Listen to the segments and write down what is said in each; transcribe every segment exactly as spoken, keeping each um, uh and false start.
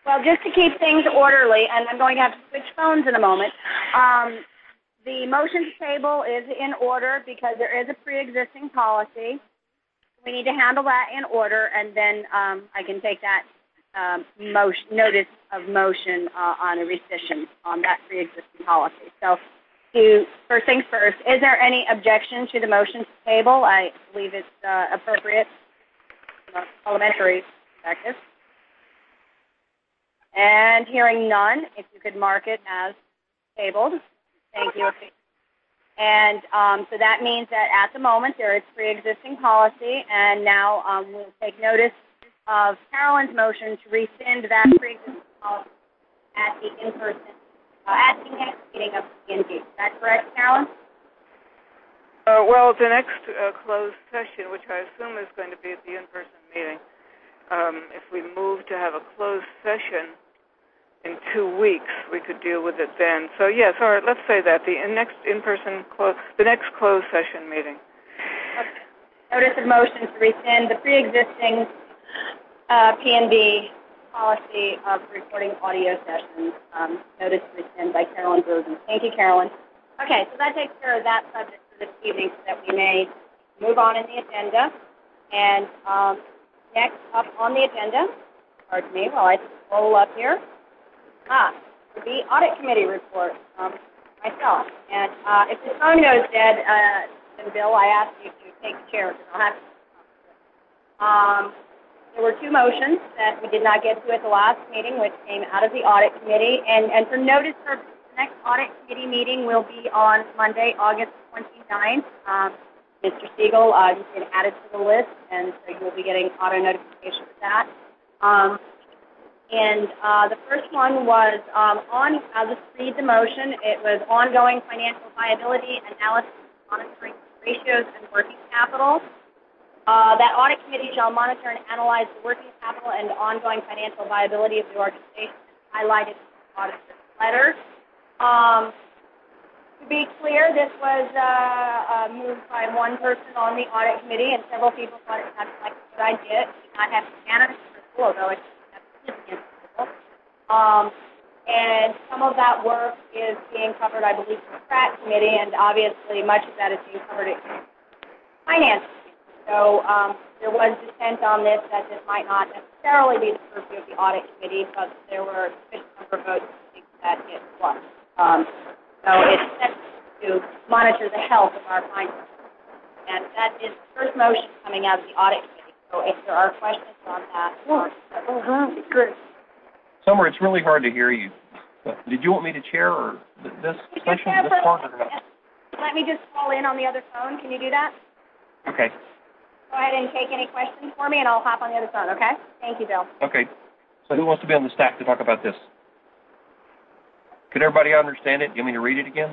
Well, just to keep things orderly, and I'm going to have to switch phones in a moment, um, the motions table is in order because there is a pre-existing policy. We need to handle that in order, and then um, I can take that um, motion, notice of motion uh, on a rescission on that pre-existing policy. So, to, first things first, is there any objection to the motions table? I believe it's uh, appropriate from a parliamentary perspective. And hearing none, if you could mark it as tabled. Thank you. And um, so that means that at the moment there is pre-existing policy, and now um, we'll take notice of Carolyn's motion to rescind that pre-existing policy at the in-person, uh, at the next meeting of the P N B. Is that correct, Carolyn? Uh, well, the next uh, closed session, which I assume is going to be at the in-person meeting, um, if we move to have a closed session in two weeks, we could deal with it then. So yes, all right, let's say that the in next in-person clo- the next closed session meeting. Okay. Notice of motion to rescind the pre-existing uh, P N B policy of recording audio sessions. Um, notice to rescind by Carolyn Rosen. Thank you, Carolyn. Okay, so that takes care of that subject for this evening, so that we may move on in the agenda. And um, next up on the agenda, pardon me while I scroll up here. Ah, the audit committee report from myself. And uh, if the phone goes dead, uh, then Bill, I ask you to take the chair because I'll have to. Um, there were two motions that we did not get to at the last meeting, which came out of the audit committee. And, and for notice purposes, the next audit committee meeting will be on Monday, August twenty-ninth. Um, Mister Siegel, uh, you've been added to the list, and so you'll be getting auto notification for that. Um, And uh, the first one was um, on, I'll just read the motion. It was ongoing financial viability analysis, monitoring ratios, and working capital. Uh, that audit committee shall monitor and analyze the working capital and ongoing financial viability of the organization, highlighted in the auditor's letter. Um, to be clear, this was uh, uh, moved by one person on the audit committee, and several people thought it sounded like a good idea. It did not have unanimous approval, although it's Um, and some of that work is being covered, I believe, in the Pratt Committee, and obviously much of that is being covered in finance. So um, there was dissent on this that this might not necessarily be the purview of the Audit Committee, but there were a sufficient number of votes to think that it was. Um, so it's set to monitor the health of our finances. And that is the first motion coming out of the Audit Committee. So if there are questions on that. Uh-huh. Good. Summer, it's really hard to hear you. Did you want me to chair or this session, this part, or not? Let me just call in on the other phone. Can you do that? Okay. Go ahead and take any questions for me, and I'll hop on the other phone, okay? Thank you, Bill. Okay. So who wants to be on the staff to talk about this? Could everybody understand it? Do you want me to read it again?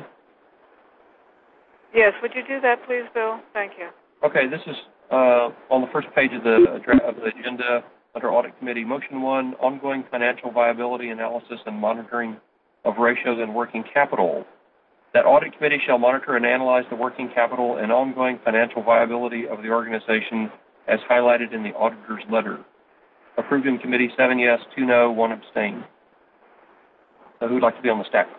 Yes, would you do that, please, Bill? Thank you. Okay, this is uh, on the first page of the, of the agenda. Under Audit Committee, Motion one, ongoing financial viability analysis and monitoring of ratios and working capital. That Audit Committee shall monitor and analyze the working capital and ongoing financial viability of the organization as highlighted in the auditor's letter. Approved in committee, seven yes, two no, one abstain. So who would like to be on the staff?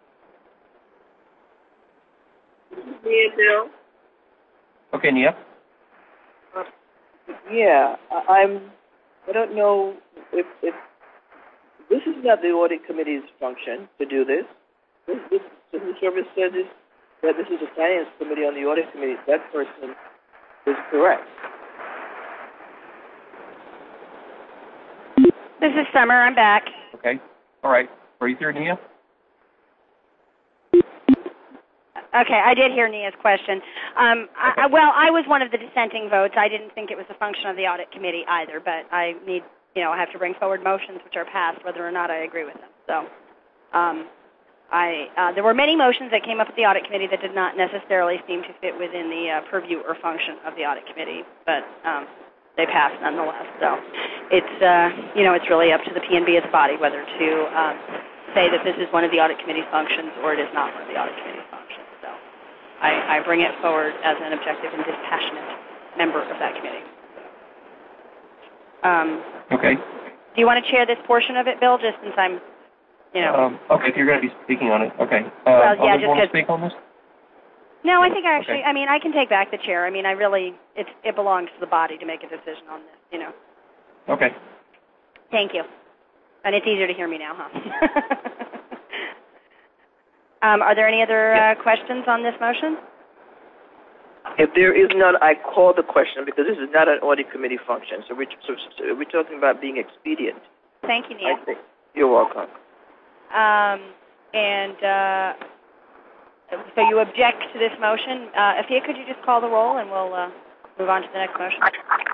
Me and Bill. Okay, Nia. Uh, yeah, I'm... I don't know if, if this is not the audit committee's function to do this. This, this civil service says this, that this is a finance committee on the audit committee. That person is correct. This is Summer. I'm back. Okay. All right. Are you through, Nia? Okay, I did hear Nia's question. Um, I, well, I was one of the dissenting votes. I didn't think it was a function of the audit committee either, but I need, you know, I have to bring forward motions which are passed, whether or not I agree with them. So, um, I uh, there were many motions that came up at the audit committee that did not necessarily seem to fit within the uh, purview or function of the audit committee, but um, they passed nonetheless. So, it's uh, you know, it's really up to the P N B as a body whether to um, say that this is one of the audit committee's functions or it is not one of the audit committee's functions. I, I bring it forward as an objective and dispassionate member of that committee. Um, okay. Do you want to chair this portion of it, Bill, just since I'm, you know. Um, okay, if you're going to be speaking on it, okay. Uh, well, yeah, others just want to because. speak on this? No, I think I actually, Okay. I mean, I can take back the chair. I mean, I really, it's, it belongs to the body to make a decision on this, you know. Okay. Thank you. And it's easier to hear me now, huh? um, are there any other uh, questions on this motion? If there is none, I call the question because this is not an audit committee function. So we're, so, so we're talking about being expedient. Thank you, Nia. I think. You're welcome. Um, and uh, so you object to this motion. Uh, Afia, could you just call the roll and we'll uh, move on to the next motion?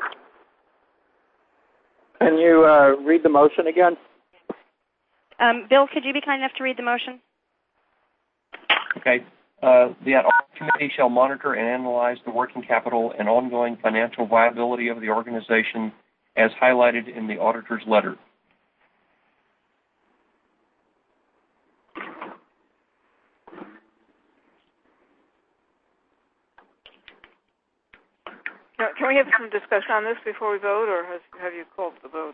Can you uh, read the motion again? Um, Bill, could you be kind enough to read the motion? Okay. Uh, the Audit Committee shall monitor and analyze the working capital and ongoing financial viability of the organization as highlighted in the auditor's letter. Can, can we have some discussion on this before we vote, or has, have you called the vote?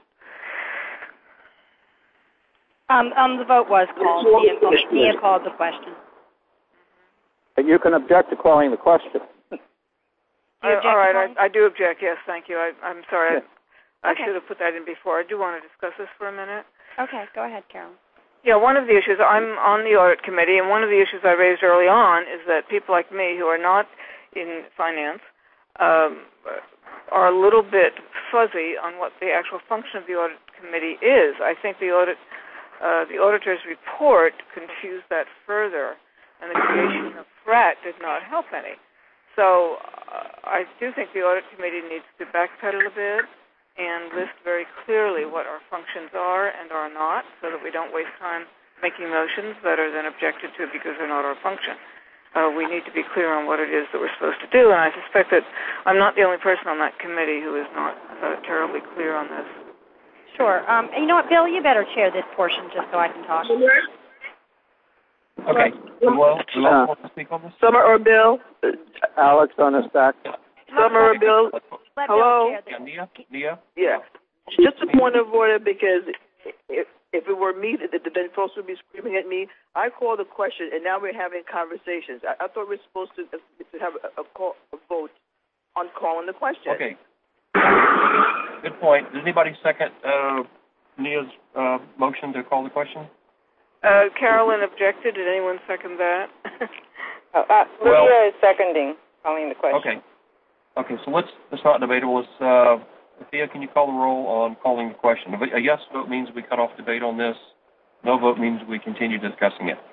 Um, um, the vote was called. Nia, called. Nia called the question. You can object to calling the question. Uh, all right, I, I do object. Yes, thank you. I, I'm sorry. Yeah. I, I Okay. should have put that in before. I do want to discuss this for a minute. Okay, go ahead, Carolyn. Yeah, one of the issues, I'm on the audit committee, and one of the issues I raised early on is that people like me who are not in finance um, are a little bit fuzzy on what the actual function of the audit committee is. I think the audit, uh, the auditor's report confused that further, and the creation of F R A T did not help any. So uh, I do think the audit committee needs to backpedal a bit and list very clearly what our functions are and are not, so that we don't waste time making motions that are then objected to because they're not our function. Uh, we need to be clear on what it is that we're supposed to do, and I suspect that I'm not the only person on that committee who is not uh, terribly clear on this. Sure. Um, and you know what, Bill, you better chair this portion just so I can talk. Okay. Well, do you want to speak on this? Summer or Bill? Alex on the stack. Summer or Bill? Let Hello? Bill chair Yeah, Nia? Nia? Yeah. Just a point of order because if, if it were me, then folks would be screaming at me. I called the question, and now we're having conversations. I, I thought we were supposed to, to have a, a, call, a vote on calling the question. Okay. Good point. Does anybody second uh, Nia's uh, motion to call the question? Uh, Carolyn objected. Did anyone second that? Uh, uh, Well- Lydia is seconding, calling the question. Okay. Okay, so let's, it's not debatable. Let's, uh, Thea, can you call the roll on calling the question? A yes vote means we cut off debate on this. No vote means we continue discussing it.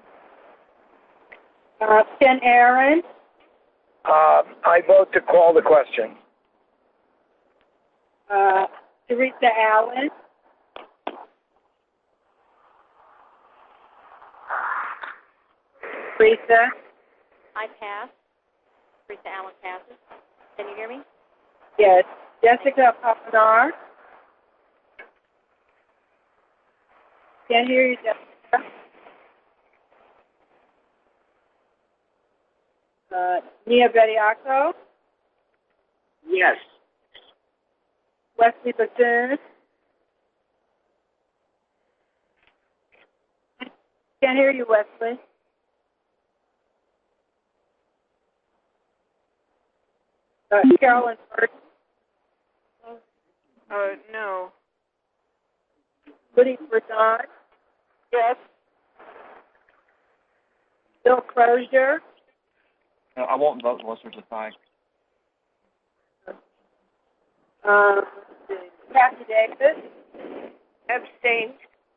Uh, Ken Aaron, Uh, I vote to call the question. uh, Teresa Allen, Teresa, I pass. Teresa Allen passes. Can you hear me? yes, Jessica Papanar. Can't hear you, Jessica. Uh, Nia Bediaco, Yes. Wesley Bethune. Can't hear you, Wesley. Uh, Carolyn Burton, uh, no. Woody Verdon. Yes. Bill Crozier. Uh, I won't vote unless there's a tie. Um, Kathy Davis. Abstain.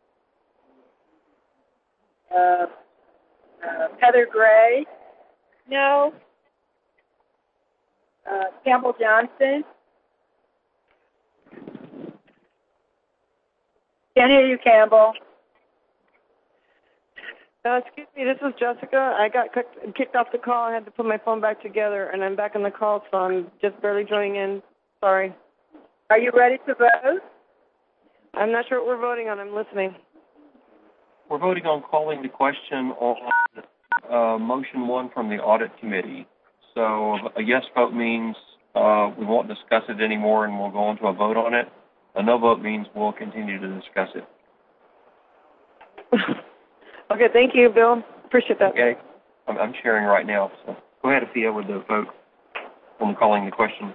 Uh, uh, Heather Gray. No. Uh, Campbell Johnson. Can't hear you, Campbell. Uh, excuse me, this is Jessica. I got kicked, kicked off the call. I had to put my phone back together, and I'm back on the call, so I'm just barely joining in. Sorry. Are you ready to vote? I'm not sure what we're voting on. I'm listening. We're voting on calling the question on uh, motion one from the audit committee. So a yes vote means uh, we won't discuss it anymore and we'll go on to a vote on it. A no vote means we'll continue to discuss it. Okay, thank you, Bill. Appreciate that. Okay. I'm, I'm sharing right now, so go ahead, Afia, with the vote on calling the question.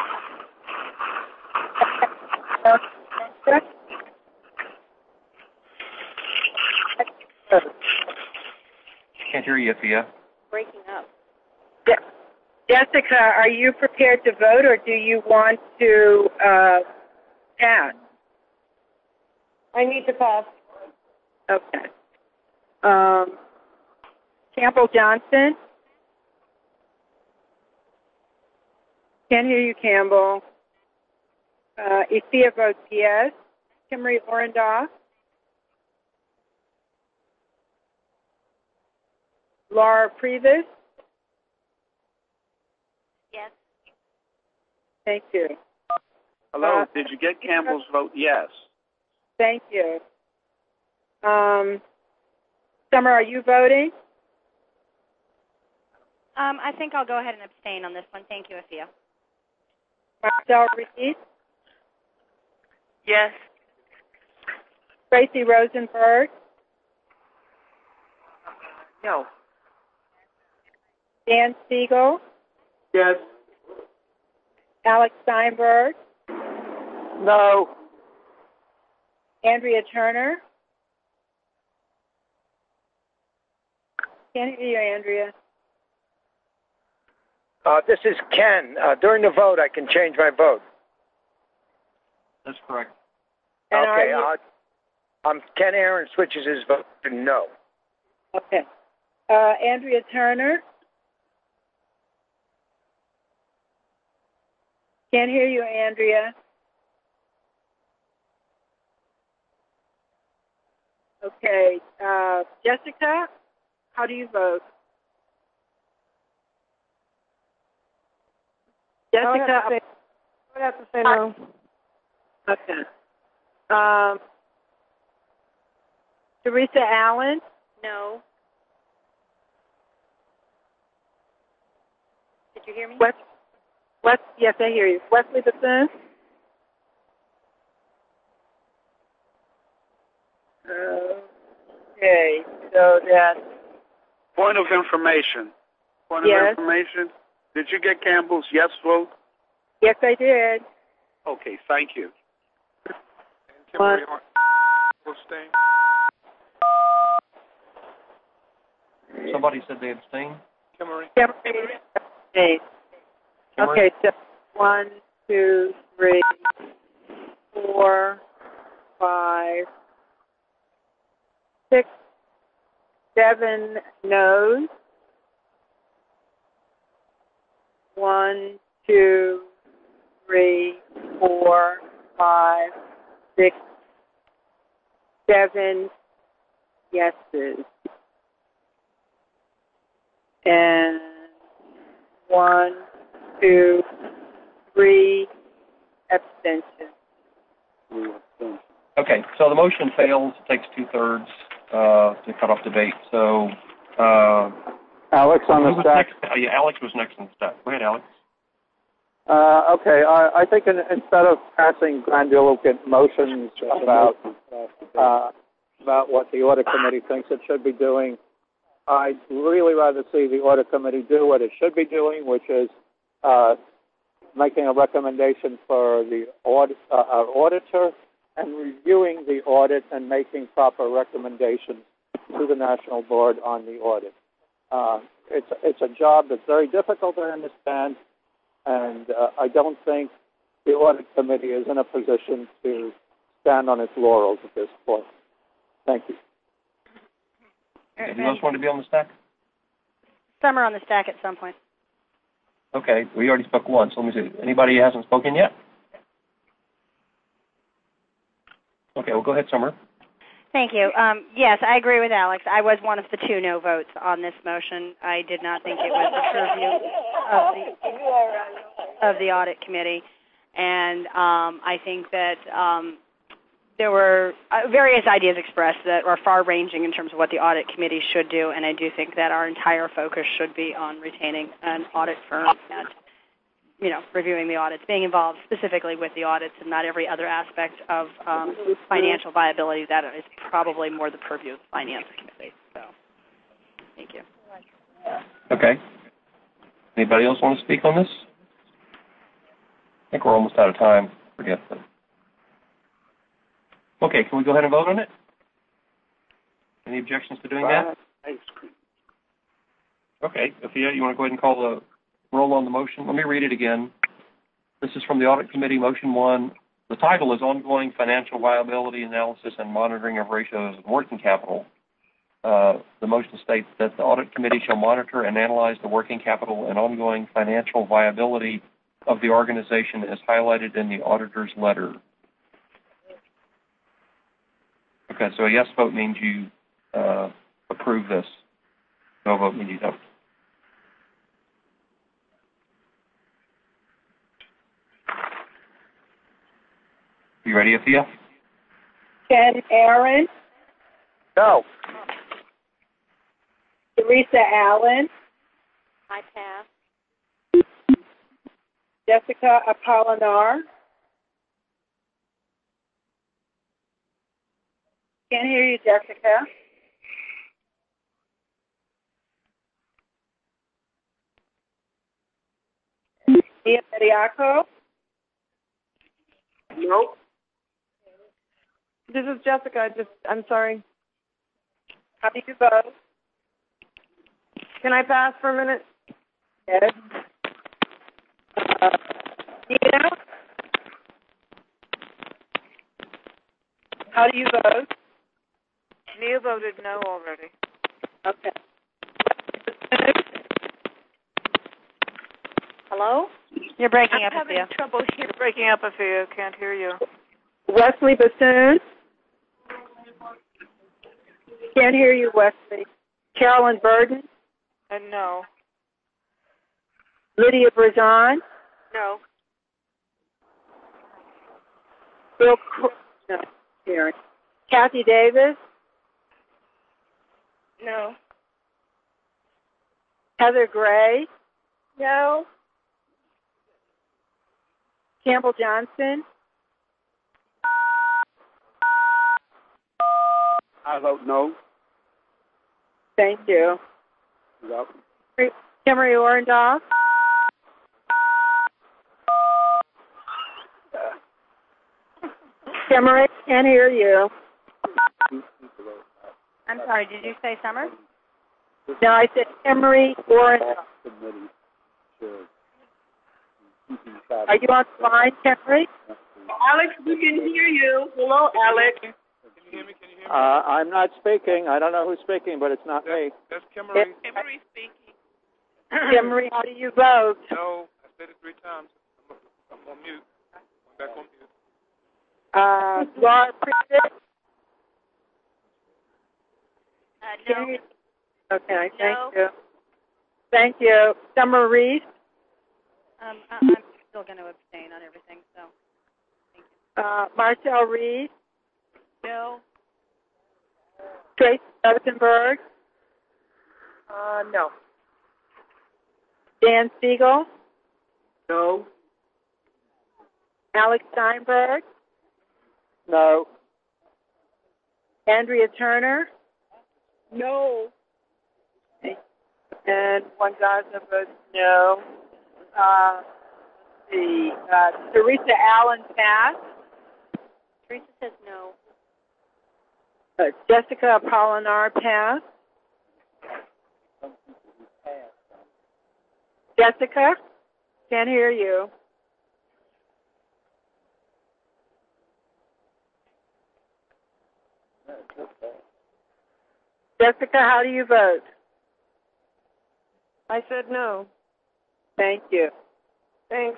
Can't hear you, Afia. Breaking up. Je- Jessica, are you prepared to vote, or do you want to uh, pass? I need to pass. Okay. Um, Campbell Johnson? Can't hear you, Campbell. Uh, Isia votes yes. Kimmery Orendoff? Laura Previs? Yes. Thank you. Hello, Uh, did you get Campbell's vote? Yes. Thank you. Um, Summer, are you voting? Um, I think I'll go ahead and abstain on this one. Thank you, Afia. Marcel Reed? Yes. Tracy Rosenberg? No. Dan Siegel? Yes. Alex Steinberg? No. Andrea Turner? Can't hear you, Andrea. Uh, this is Ken. Uh, during the vote, I can change my vote. That's correct. And are okay. you- Uh, um, Ken Aaron switches his vote to no. Okay. Uh, Andrea Turner? Can't hear you, Andrea. Okay. Uh, Jessica, how do you vote? I would Jessica, have to say, I would have to say no. okay. Um, Teresa Allen? No. Did you hear me? West, West, yes, I hear you. Wesley Bethune? Okay, so that's, Point of information. Point Yes. of information. Did you get Campbell's yes vote? yes, I did. Okay, thank you. One. Somebody said they abstained? Kimmery. Okay, okay, so one, two, three, four, five, six, seven no's. One, two, three, four, five, six, seven yeses. And one, two, three abstentions. Okay, so the motion fails. It takes two-thirds uh, to cut off debate. So, uh, Alex on who the was stack. next? Uh, yeah, Alex was next on the stack. Go ahead, Alex. Uh, okay, I, I think in, instead of passing grandiloquent motions about uh, about what the audit committee thinks it should be doing, I'd really rather see the audit committee do what it should be doing, which is uh, making a recommendation for the audit, uh, our auditor and reviewing the audit and making proper recommendations to the National Board on the audit. Uh, it's, it's a job that's very difficult to understand, and uh, I don't think the audit committee is in a position to stand on its laurels at this point. Thank you. Who else want to be on the stack? Summer on the stack at some point. Okay, we already spoke once. Let me see. Anybody who hasn't spoken yet? Okay, well, go ahead, Summer. Thank you. Um, yes, I agree with Alex. I was one of the two no votes on this motion. I did not think it was the purview of the, of the audit committee. And um, I think that um, there were uh, various ideas expressed that are far-ranging in terms of what the audit committee should do, and I do think that our entire focus should be on retaining an audit firm that you know, reviewing the audits, being involved specifically with the audits and not every other aspect of um, financial viability. That is probably more the purview of the finance committee. So, thank you. Okay. Anybody else want to speak on this? I think we're almost out of time. Forget them. Okay, can we go ahead and vote on it? Any objections to doing that? Okay, Afia, you want to go ahead and call the roll on the motion? Let me read it again. This is from the Audit Committee, Motion one. The title is Ongoing Financial Viability Analysis and Monitoring of Ratios and Working Capital. Uh, the motion states that the Audit Committee shall monitor and analyze the working capital and ongoing financial viability of the organization as highlighted in the auditor's letter. Okay, so a yes vote means you uh, approve this. No vote means you don't. You ready, Afia? Ken Aaron, No. Teresa Allen, I pass. Jessica Apollinar. Can't hear you, Jessica. Mia Mediaco. Nope. This is Jessica. I just, I'm sorry. How do you vote? Can I pass for a minute? Yes. Uh, Nina? How do you vote? Nia voted no already. Okay. Hello? You're breaking I'm up, having Afia. trouble here. Breaking up, Afia. Can't hear you. Wesley Bassoon? Can't hear you, Wesley. Carolyn Burden? And no. Lydia Brazon? No. Bill Cr- no, Karen. Kathy Davis? No. Heather Gray? No. Campbell Johnson? I vote no. Thank you. Yep. Emery Orendoff? Emery, can't hear you. I'm sorry, did you say Summer? No, I said Emery Orendoff. Are you on the line, Emery? Alex, we can hear you. Hello, Alex. Can you hear me? Can you hear me? Uh, I'm not speaking. I don't know who's speaking, but it's not me. That's Kimmery. Kimmery speaking. Emery, how do you vote? No, I said it three times. I'm, I'm on mute. I'm back on mute. Uh, Laura Privet? Uh, no. Okay, thank No. you. Thank you. Summer Reese? Um, I- I'm still going to abstain on everything, so thank you. Uh, Marcel Reed? No. Tracy Rosenberg? Uh, no. Dan Siegel? No. Alex Steinberg? No. Andrea Turner? No. And one Gaza votes no. Uh, let's see. Uh, Teresa Allen passed. Teresa says no. Uh, Jessica Apollinar passed. Jessica? Can't hear you. Jessica, how do you vote? I said no. Thank you. Thanks.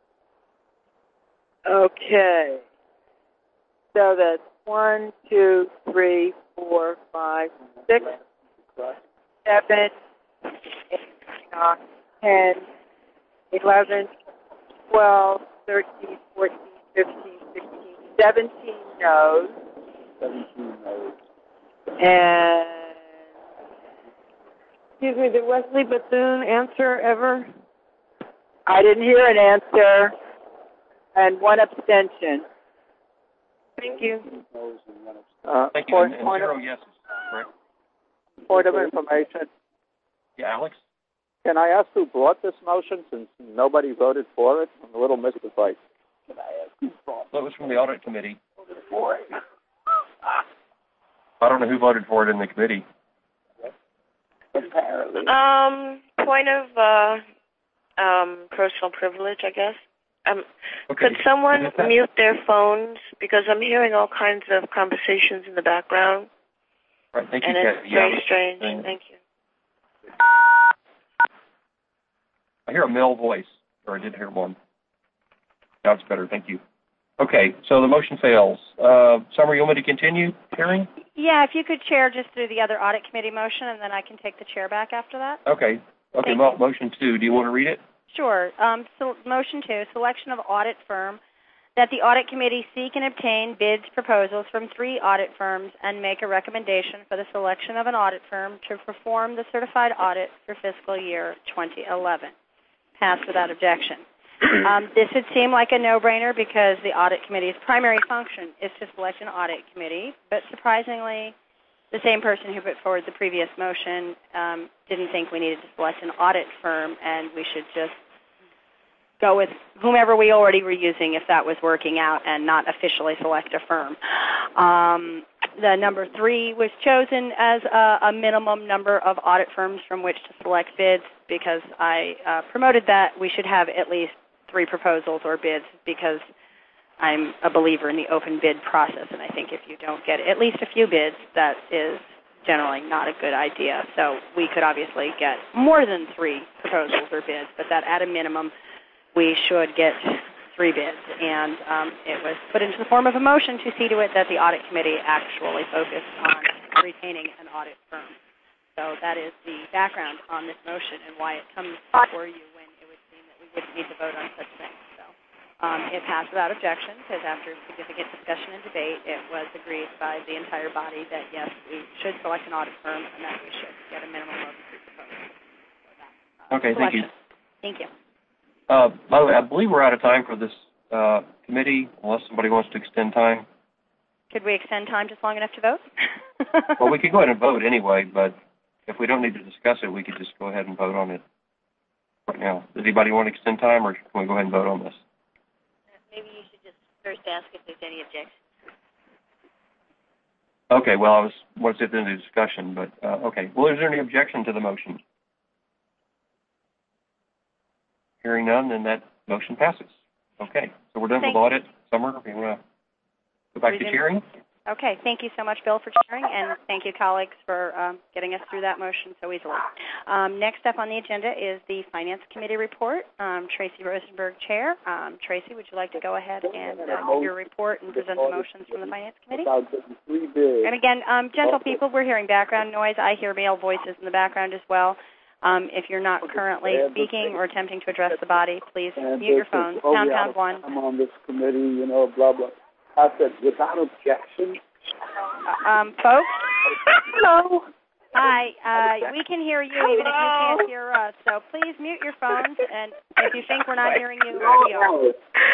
Okay. So that's one, two, three, four, five, six, seven, eight, nine, ten, eleven, twelve, thirteen, fourteen, fifteen, sixteen, seventeen no's. Seventeen no's. And Excuse me, did Wesley Bethune answer ever? I didn't hear an answer, and one abstention. Thank you. Uh, Thank you. point, And, and point, zero of, yeses, correct? point of information. Yeah, Alex? Can I ask who brought this motion since nobody voted for it? I'm a little mystified. Can I ask who brought Well, it was from the audit committee. for it? I don't know who voted for it in the committee. Apparently. Um, point of uh, um, personal privilege, I guess. Um, Okay. Could someone Is that- mute their phones, because I'm hearing all kinds of conversations in the background, Right, thank you, and it's Kathy. Yeah, very I was strange. saying- Thank you. I hear a male voice, or I did hear one. Now it's better, thank you. Okay, so the motion fails. Uh, Summer, you want me to continue hearing? Yeah, if you could chair just through the other audit committee motion, and then I can take the chair back after that. Okay. Okay, Thank mo- you. motion two. Do you want to read it? Sure. Um, so motion two, selection of audit firm, that the audit committee seek and obtain bids, proposals from three audit firms and make a recommendation for the selection of an audit firm to perform the certified audit for fiscal year twenty eleven. Passed without objection. Um, this would seem like a no-brainer because the audit committee's primary function is to select an audit committee, but surprisingly, the same person who put forward the previous motion um, didn't think we needed to select an audit firm, and we should just go with whomever we already were using if that was working out and not officially select a firm. Um, the number three was chosen as a, a minimum number of audit firms from which to select bids because I uh, promoted that we should have at least three proposals or bids because I'm a believer in the open bid process, and I think if you don't get at least a few bids, that is generally not a good idea. So we could obviously get more than three proposals or bids, but that at a minimum we should get three bids. And um, it was put into the form of a motion to see to it that the audit committee actually focused on retaining an audit firm. So that is the background on this motion and why it comes before you when it would seem that we wouldn't need to vote on such things. So um, it passed without objection because after significant discussion and debate, it was agreed by the entire body that, yes, we should select an audit firm and that we should get a minimum of three proposals. So that, uh, Okay, thank you. Thank you. Uh, by the way, I believe we're out of time for this uh, committee, unless somebody wants to extend time. Could we extend time just long enough to vote? Well, we could go ahead and vote anyway, but if we don't need to discuss it, we could just go ahead and vote on it right now. Does anybody want to extend time, or can we go ahead and vote on this? Maybe you should just first ask if there's any objections. Okay, well, I was want to sit into the discussion, but uh, okay. Well, is there any objection to the motion? Hearing none, then that motion passes. Okay, so we're done Thank with audit. Summer, if you want to go back to Resume. chairing? Okay, thank you so much, Bill, for chairing, and thank you, colleagues, for um, getting us through that motion so easily. Um, next up on the agenda is the Finance Committee report. Um, Tracy Rosenberg, Chair. Um, Tracy, would you like to go ahead and uh, give your report and present the motions from the Finance Committee? And again, um, gentle people, we're hearing background noise. I hear male voices in the background as well. Um, if you're not currently speaking or attempting to address the body, please And mute your this phone. is, oh, Pound, yeah, pound one. I'm on this committee, you know, blah, blah. I said, without objection. Uh, um, folks? Hello. Hi. Uh, we can hear you even if you can't hear us. So please mute your phones, and if you think we're not hearing you, we are.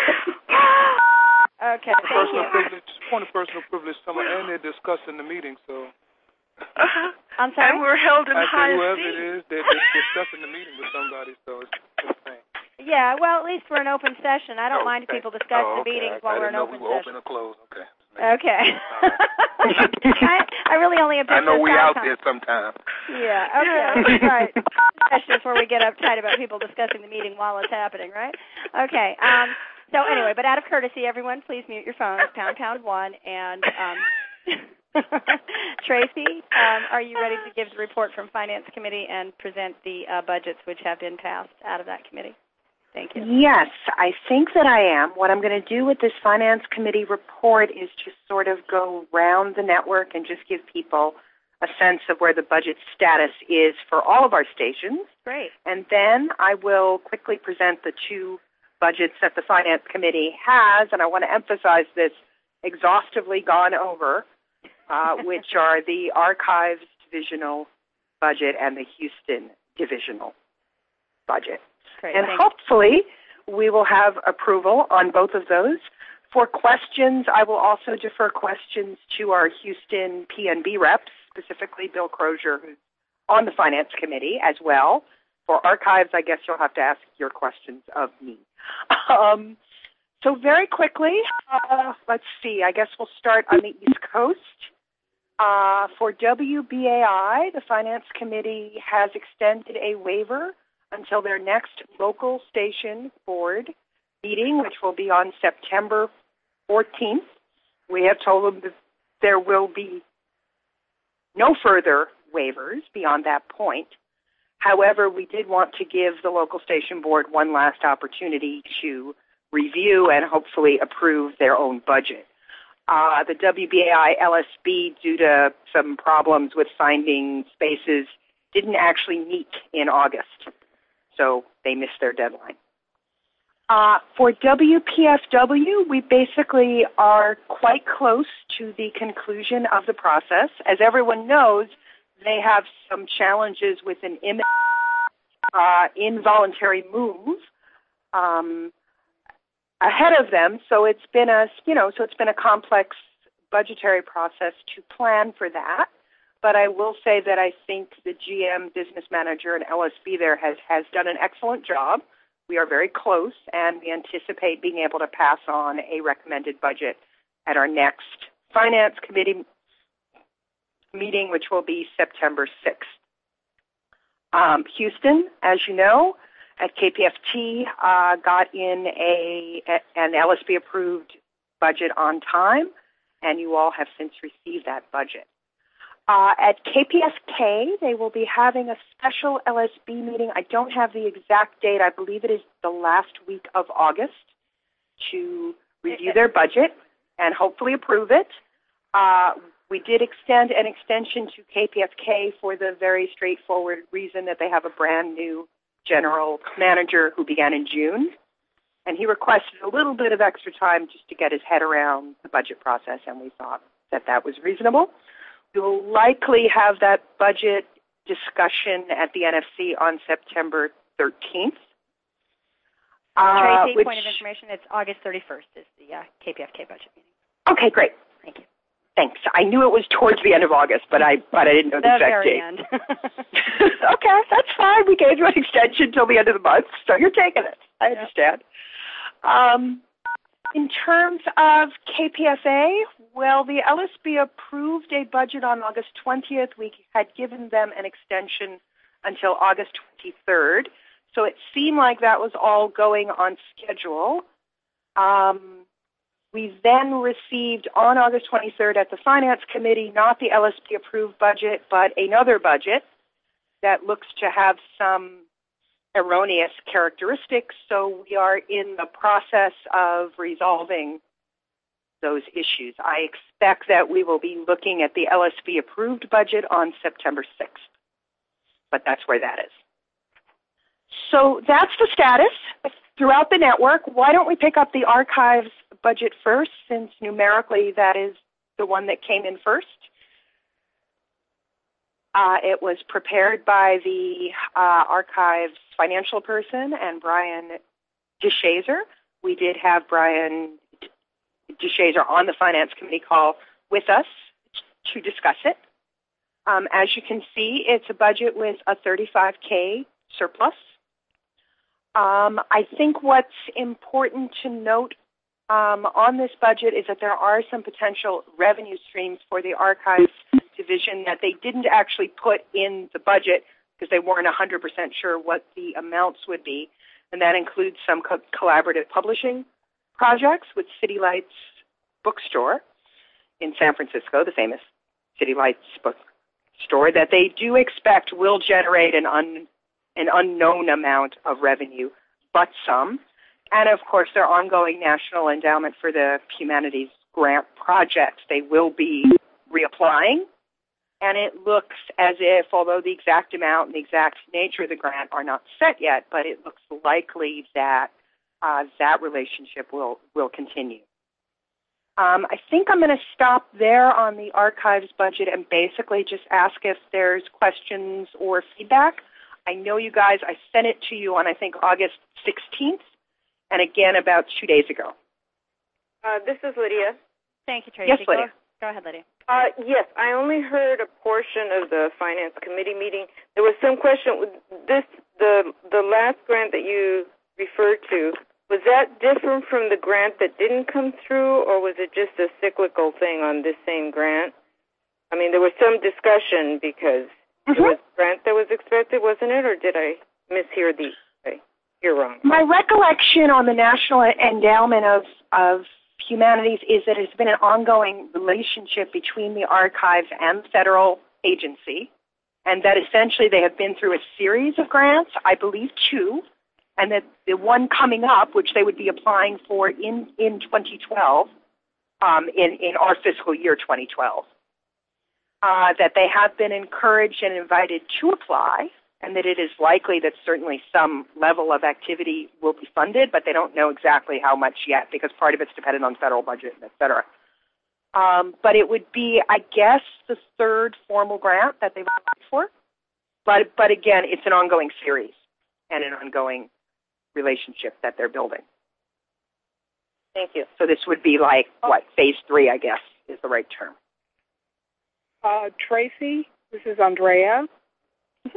Okay, thank Personal you. privilege, point of personal privilege, Summer, and they're discussing the meeting, so. I'm sorry? And we're held in I high said whoever esteem. it is, they're, they're discussing the meeting with somebody, so it's insane. Yeah, well, at least we're an open session. I don't mind if Okay. people discuss Oh, the okay. meetings I, while I we're in didn't know open we were session. open or closed. Okay. Okay. I, I really only object I know to we the out time. there sometime. Yeah, okay. Right. Especially before we get uptight about people discussing the meeting while it's happening, right? Okay. Um, so anyway, but out of courtesy, everyone, please mute your phones, pound, pound one, and um, Tracy, um, are you ready to give the report from Finance Committee and present the uh, budgets which have been passed out of that committee? Thank you. Yes, I think that I am. What I'm going to do with this Finance Committee report is just sort of go round the network and just give people a sense of where the budget status is for all of our stations. Great. And then I will quickly present the two budgets that the Finance Committee has, and I want to emphasize this, exhaustively gone over, uh, which are the Archives Divisional budget and the Houston Divisional budget. Great, and thanks. hopefully we will have approval on both of those. For questions, I will also defer questions to our Houston P N B reps, specifically Bill Crozier, who's on the Finance Committee as well. For archives, I guess you'll have to ask your questions of me. Um, so very quickly, uh, let's see, I guess we'll start on the East Coast. Uh, for W B A I, the Finance Committee has extended a waiver until their next local station board meeting, which will be on September fourteenth. We have told them that there will be no further waivers beyond that point. However, we did want to give the local station board one last opportunity to review and hopefully approve their own budget. Uh, the W B A I L S B, due to some problems with finding spaces, didn't actually meet in August, so they missed their deadline. Uh, for W P F W, we basically are quite close to the conclusion of the process. As everyone knows, they have some challenges with an im- uh, involuntary move um, ahead of them. So it's been a, you know, so it's been a complex budgetary process to plan for that. But I will say that I think the G M, business manager, and L S B there has, has done an excellent job. We are very close, and we anticipate being able to pass on a recommended budget at our next Finance Committee meeting, which will be September sixth. Um, Houston, as you know, at K P F T, uh, got in a an L S B-approved budget on time, and you all have since received that budget. Uh, at K P S K, they will be having a special L S B meeting. I don't have the exact date. I believe it is the last week of August to review their budget and hopefully approve it. Uh, we did extend an extension to K P S K for the very straightforward reason that they have a brand new general manager who began in June. And he requested a little bit of extra time just to get his head around the budget process, and we thought that that was reasonable. We will likely have that budget discussion at the N F C on September thirteenth. Tracy, uh, which, point of information, it's August thirty-first is the uh, K P F K budget meeting. Okay, great. Thank you. Thanks. I knew it was towards the end of August, but I but I didn't know the, the exact very date. End. Okay, that's fine. We gave you an extension till the end of the month, so you're taking it. I understand. Um, in terms of K P S A, well, the L S B approved a budget on August twentieth. We had given them an extension until August twenty-third, so it seemed like that was all going on schedule. Um, we then received on August twenty-third at the Finance Committee not the L S B approved budget, but another budget that looks to have some erroneous characteristics, so we are in the process of resolving those issues. I expect that we will be looking at the L S B approved budget on September sixth, but that's where that is. So that's the status throughout the network. Why don't we pick up the archives budget first, since numerically that is the one that came in first. Uh, it was prepared by the uh, archives financial person and Brian DeShazer. We did have Brian DeShazer on the Finance Committee call with us to discuss it. Um, as you can see, it's a budget with a thirty-five K surplus. Um, I think what's important to note um, on this budget is that there are some potential revenue streams for the archives division that they didn't actually put in the budget because they weren't one hundred percent sure what the amounts would be, and that includes some co- collaborative publishing projects with City Lights Bookstore in San Francisco, the famous City Lights Bookstore, that they do expect will generate an, un- an unknown amount of revenue, but some. And, of course, their ongoing National Endowment for the Humanities grant projects. They will be reapplying. And it looks as if, although the exact amount and the exact nature of the grant are not set yet, but it looks likely that uh, that relationship will, will continue. Um, I think I'm going to stop there on the archives budget and basically just ask if there's questions or feedback. I know you guys, I sent it to you on, I think, August sixteenth, and again about two days ago. Uh, this is Lydia. Thank you, Tracy. Yes, Lydia. Go, go ahead, Lydia. Uh, yes, I only heard a portion of the Finance Committee meeting. There was some question with this, the, the last grant that you referred to, was that different from the grant that didn't come through, or was it just a cyclical thing on this same grant? I mean, there was some discussion because mm-hmm. there was a grant that was expected, wasn't it, or did I mishear the, okay, you're wrong. My recollection on the National Endowment of, of Humanities is that it's been an ongoing relationship between the archives and the federal agency, and that essentially they have been through a series of grants, I believe two, and that the one coming up, which they would be applying for in, in twenty twelve, um, in, in our fiscal year twenty twelve, uh, that they have been encouraged and invited to apply, and that it is likely that certainly some level of activity will be funded, but they don't know exactly how much yet because part of it's dependent on federal budget, et cetera. Um, but it would be, I guess, the third formal grant that they've applied for. But, but again, it's an ongoing series and an ongoing relationship that they're building. Thank you. So this would be like, what, phase three, I guess, is the right term. Uh, Tracy, this is Andrea. Mm-hmm.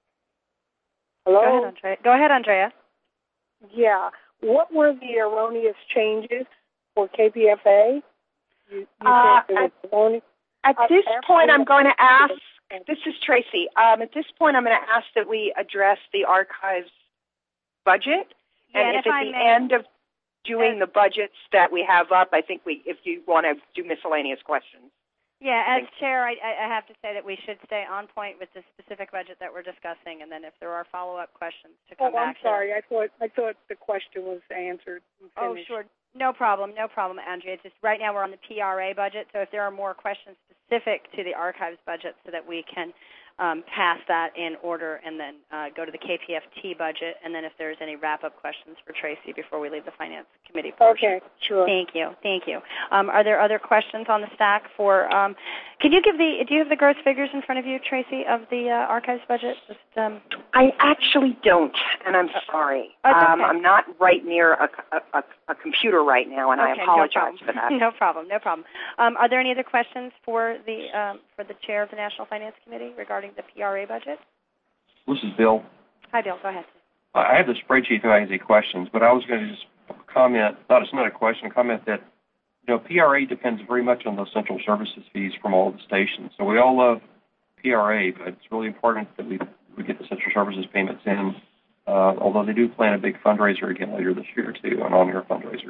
Hello? Go ahead, Andrea. Go ahead, Andrea. Yeah. What were the erroneous changes for K P F A? You, you uh, said at, erroneous. At this point, I'm going to ask, this is Tracy, um, at this point I'm going to ask that we address the archives budget. Yeah, and, and if, if at I the may, end of doing the budgets that we have up, I think we, if you want to do miscellaneous questions. Yeah, as chair, I, I have to say that we should stay on point with the specific budget that we're discussing, and then if there are follow-up questions to come oh, back. I'm sorry. I thought I thought the question was answered. Oh, sure. No problem. No problem, Andrea. It's just right now we're on the P R A budget, so if there are more questions specific to the archives budget so that we can um, pass that in order and then uh, go to the K P F T budget, and then if there's any wrap-up questions for Tracy before we leave the Finance Committee portion. Okay, sure. Thank you. Thank you. Um, are there other questions on the stack for, um, can you give the, do you have the gross figures in front of you, Tracy, of the uh, archives budget? Just, um, I actually don't, and I'm sorry. Okay. Um, I'm not right near a, a, a, a computer right now, and okay, I apologize no for that. No problem. No problem. Um, are there any other questions for the um, for the chair of the National Finance Committee regarding the P R A budget? This is Bill. Hi, Bill. Go ahead. I have the spreadsheet if I have any questions, but I was going to just comment, not it's not a question, comment that, you know, P R A depends very much on those central services fees from all the stations. So we all love P R A, but it's really important that we, we get the central services payments in, uh, although they do plan a big fundraiser again later this year, too, an on-air fundraiser.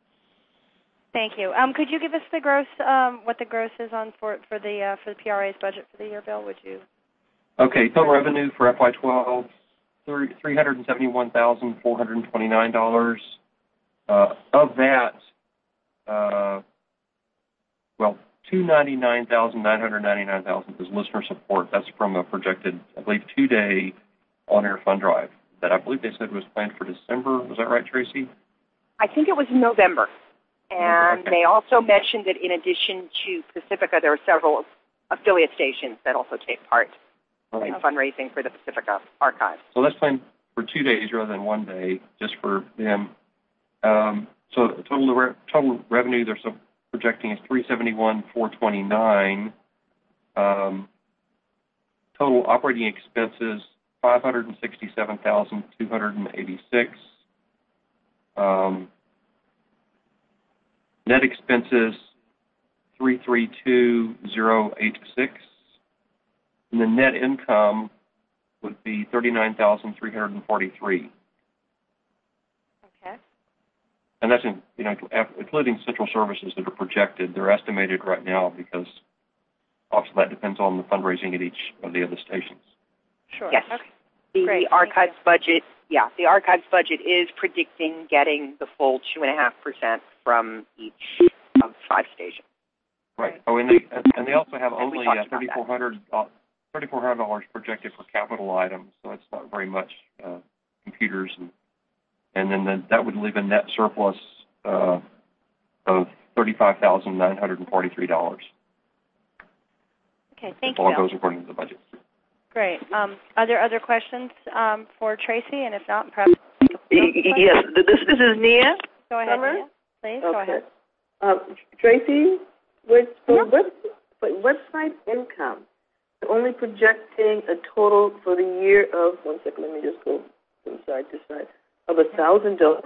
Thank you. Um, could you give us the gross, um, what the gross is on for for the uh, for the P R A's budget for the year, Bill? Would you? Okay, total revenue for F Y twelve, three hundred seventy-one thousand four hundred twenty-nine dollars. Uh, of that, uh, well, two hundred ninety-nine thousand nine hundred ninety-nine dollars is listener support. That's from a projected, I believe, two-day on-air fund drive that I believe they said was planned for December. Was that right, Tracy? I think it was November. And okay. They also mentioned that in addition to Pacifica, there are several affiliate stations that also take part right. in fundraising for the Pacifica archives. So that's planned for two days rather than one day, just for them. Um, so total re- total revenue they're so projecting is three hundred seventy-one thousand four hundred twenty-nine dollars. Um, total operating expenses five hundred sixty-seven thousand two hundred eighty-six dollars. Um, net expenses three hundred thirty-two thousand eighty-six dollars. And the net income would be thirty-nine thousand three hundred forty-three dollars. Okay. And that's in, you know, including central services that are projected. They're estimated right now because also that depends on the fundraising at each of the other stations. Sure. Yes. Okay. The, Great. the archives budget, yeah, the archives budget is predicting getting the full two and a half percent from each of five stations. Right. Oh, and they and they also have And only uh, thirty-four hundred dollars projected for capital items, so it's not very much uh, computers, and and then the, that would leave a net surplus uh, of thirty-five thousand nine hundred forty-three dollars. Okay. Thank if you, all Bill. goes according to the budget. Great. Um, are there other questions um, for Tracy? And if not, perhaps... Yes, this, this is Nia. Go ahead, Summer? Nia. Please, okay. go ahead. Um, Tracy, with, for, web, for website income, you're only projecting a total for the year of, one second, let me just go from side to side, of one thousand dollars?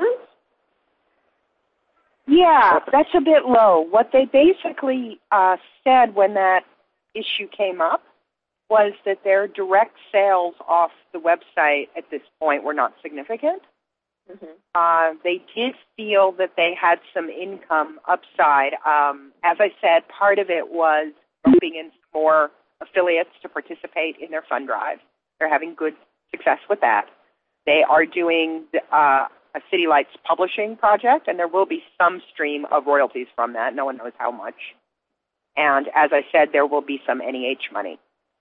Yeah, that's a bit low. What they basically uh, said when that issue came up was that their direct sales off the website at this point were not significant. Mm-hmm. Uh, they did feel that they had some income upside. Um, as I said, part of it was roping in more affiliates to participate in their fund drive. They're having good success with that. They are doing uh, a City Lights publishing project, and there will be some stream of royalties from that. No one knows how much. And as I said, there will be some N E H money.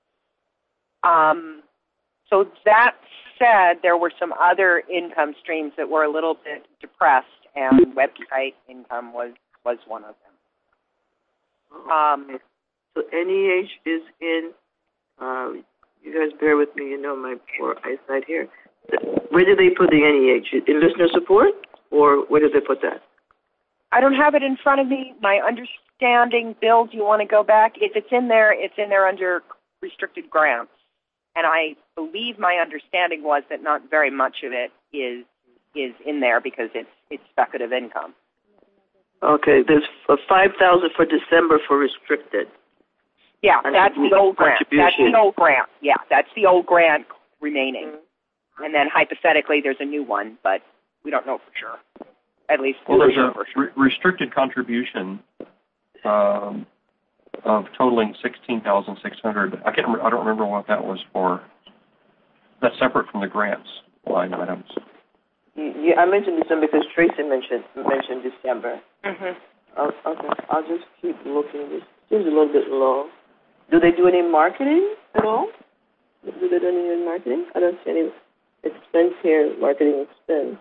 Um, so that said, there were some other income streams that were a little bit depressed, and website income was, was one of them. Um, so N E H is in, um, you guys bear with me, you know my poor eyesight here. Where did they put the N E H? In listener support, or where did they put that? I don't have it in front of me. My understanding, Bill, do you want to go back? If it's in there, it's in there under restricted grants. And I believe my understanding was that not very much of it is is in there because it's it's speculative income. Okay, there's a five thousand for December for restricted. Yeah, that's the old grant. That's the old grant. Yeah, that's the old grant remaining. Mm-hmm. And then hypothetically, there's a new one, but we don't know for sure. At least well, there's a for sure. re- restricted contribution um, of totaling sixteen thousand six hundred. I can't. Remember, I don't remember what that was for. That's separate from the grants line items. Yeah, I mentioned December because Tracy mentioned mentioned December. Mm-hmm. I'll, okay, I'll just keep looking. This seems a little bit low. Do they do any marketing at all? Do they do any marketing? I don't see any expense here, marketing expense.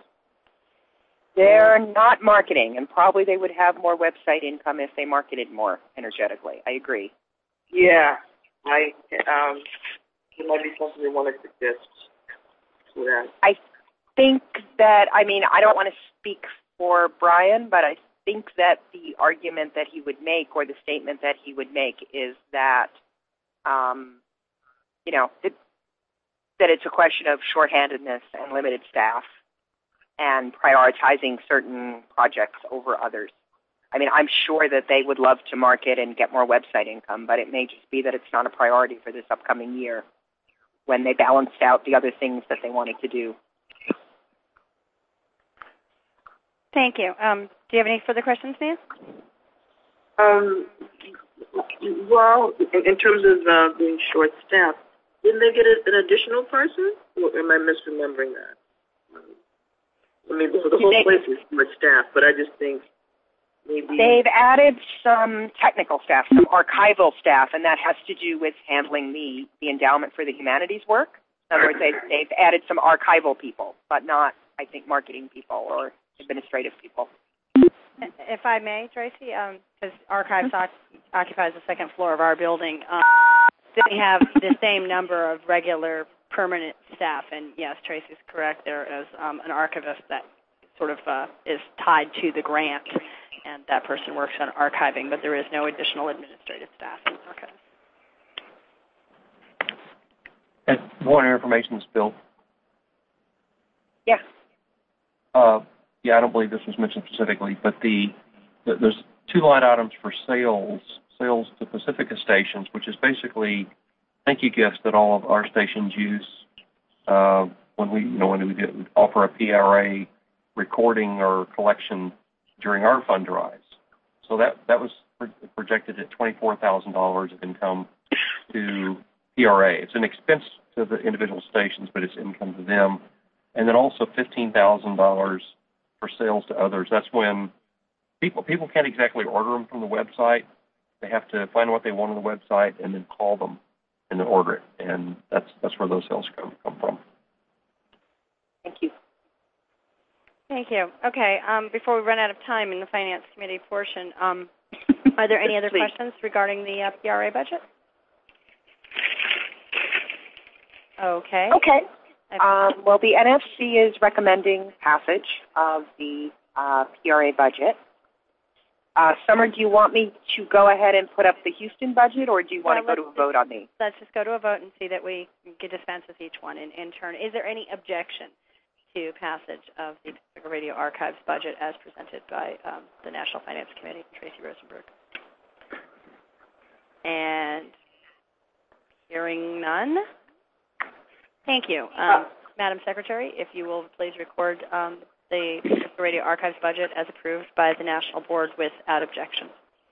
They're not marketing, and probably they would have more website income if they marketed more energetically. I agree. Yeah, I um, it might be something they want to suggest to that. I think that, I mean, I don't want to speak for Brian, but I think that the argument that he would make or the statement that he would make is that, um, you know, it, that it's a question of shorthandedness and limited staff and prioritizing certain projects over others. I mean, I'm sure that they would love to market and get more website income, but it may just be that it's not a priority for this upcoming year when they balanced out the other things that they wanted to do. Thank you. Um, do you have any further questions, Nia? Um, well, in, in terms of uh, being short-staffed, didn't they get a, an additional person? Or am I misremembering that? I mean, the whole they, place is short-staffed, but I just think maybe... They've added some technical staff, some archival staff, and that has to do with handling the, the endowment for the humanities work. In other words, they've, they've added some archival people, but not, I think, marketing people or administrative people. If I may, Tracy, because um, Archives mm-hmm. occupies the second floor of our building, um, they have the same number of regular permanent staff, and yes, Tracy's correct. There is um, an archivist that sort of uh, is tied to the grant, and that person works on archiving, but there is no additional administrative staff in archives. And more information is Bill. Yeah. Uh, yeah, I don't believe this was mentioned specifically, but the, the there's two line items for sales, sales to Pacifica stations, which is basically thank you gifts that all of our stations use uh, when we, you know, when we do, offer a P R A recording or collection during our fund drives. So that that was projected at twenty-four thousand dollars of income to P R A. It's an expense to the individual stations, but it's income to them. And then also fifteen thousand dollars for sales to others. That's when people people can't exactly order them from the website. They have to find what they want on the website and then call them and then order it. And that's that's where those sales come come from. Thank you. Thank you. Okay. Um, before we run out of time in the Finance Committee portion, um, are there any other Please. questions regarding the uh, P R A budget? Okay. Okay. Um, well, the N F C is recommending passage of the uh, P R A budget. Uh, Summer, do you want me to go ahead and put up the Houston budget, or do you want Well, to go to a vote on these? Let's just go to a vote and see that we can dispense with each one in, in turn. Is there any objection to passage of the Pacifica Radio Archives budget as presented by um, the National Finance Committee, Tracy Rosenberg? And hearing none. Thank you. Um, Madam Secretary, if you will please record um, the Pacifica Radio Archives budget as approved by the National Board without objection.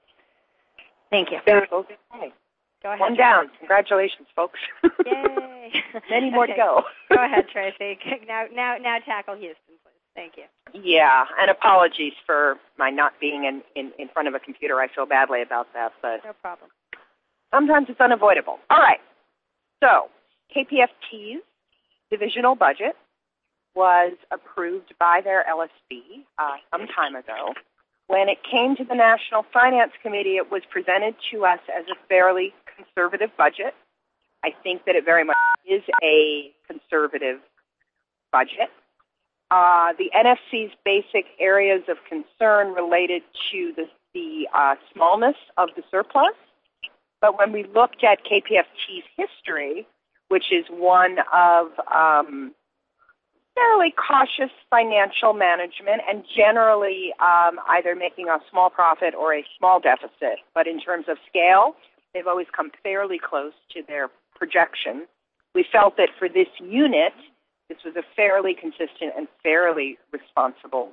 Thank you. Okay. Go ahead. One down. Congratulations, folks. Yay. Many more okay. to go. Go ahead, Tracy. Now, now, now tackle Houston, please. Thank you. Yeah, and apologies for my not being in, in, in front of a computer. I feel badly about that, but no problem. Sometimes it's unavoidable. All right. So, K P F T's divisional budget was approved by their L S B uh, some time ago. When it came to the National Finance Committee, it was presented to us as a fairly conservative budget. I think that it very much is a conservative budget. Uh, the N F C's basic areas of concern related to the, the uh, smallness of the surplus. But when we looked at K P F T's history, which is one of um, fairly cautious financial management and generally um, either making a small profit or a small deficit. But in terms of scale, they've always come fairly close to their projections. We felt that for this unit, this was a fairly consistent and fairly responsible